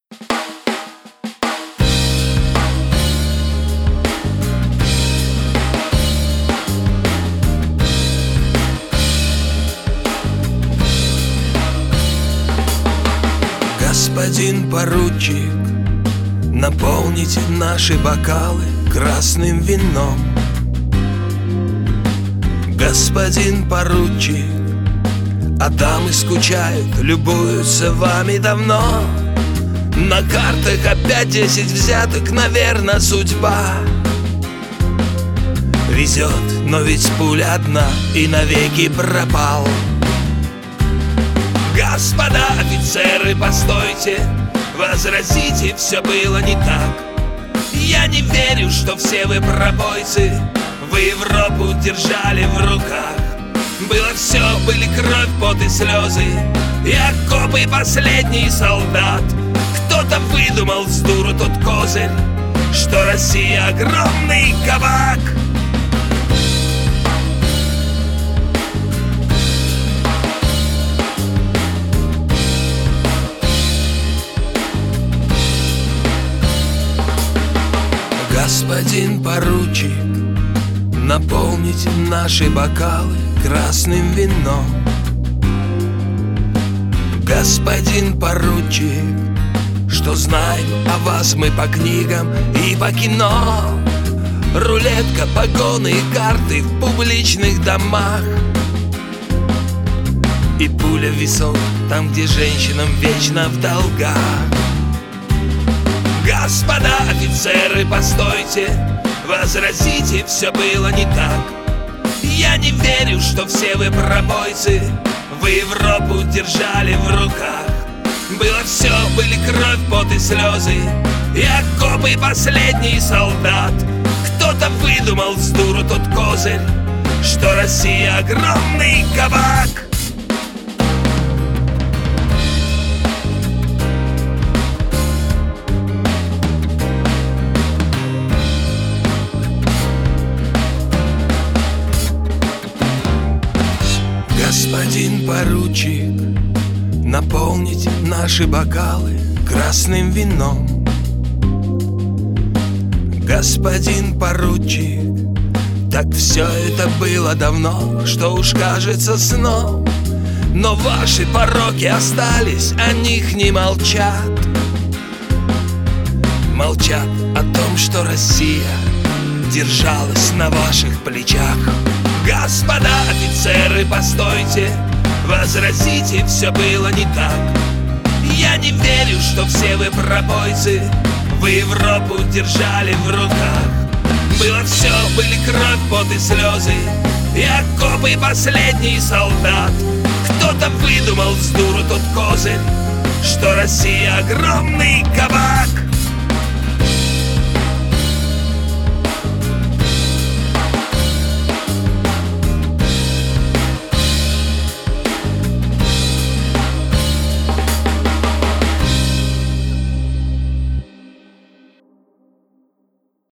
Господин поручик, наполните наши бокалы красным вином. Господин поручик, а дамы скучают, любуются вами давно. На картах опять 10 взяток, наверно, судьба везет, но ведь пуля одна и навеки пропал. Господа офицеры, постойте, возразите, все было не так. Я не верю, что все вы пробойцы, вы Европу держали в руках. Было все, были кровь, пот и слезы, и окопы последний солдат. Кто-то выдумал с дуру тот козырь, что Россия огромный кабак. Господин поручик, наполните наши бокалы красным вином. Господин поручик, что знаем о вас мы по книгам и по кино. Рулетка, погоны и карты в публичных домах, и пуля в висок там, где женщинам вечно в долгах. Господа офицеры, постойте, возразите, все было не так. Я не верю, что все вы пробойцы, вы Европу держали в руках. Было все, были кровь, пот и слезы, и окопы последний солдат. Кто-то выдумал с дуру тот козырь, что Россия огромный кабак. Господин поручик, наполните наши бокалы красным вином. Господин поручик, так все это было давно, что уж кажется сном. Но ваши пороки остались, о них не молчат. Молчат о том, что Россия держалась на ваших плечах. Господа офицеры, постойте, возразите, все было не так. Я не верю, что все вы пробойцы, вы Европу держали в руках. Было все, были кровь, пот и слезы, и окопы последний солдат. Кто-то выдумал с дуру тот козырь, что Россия огромный кабак.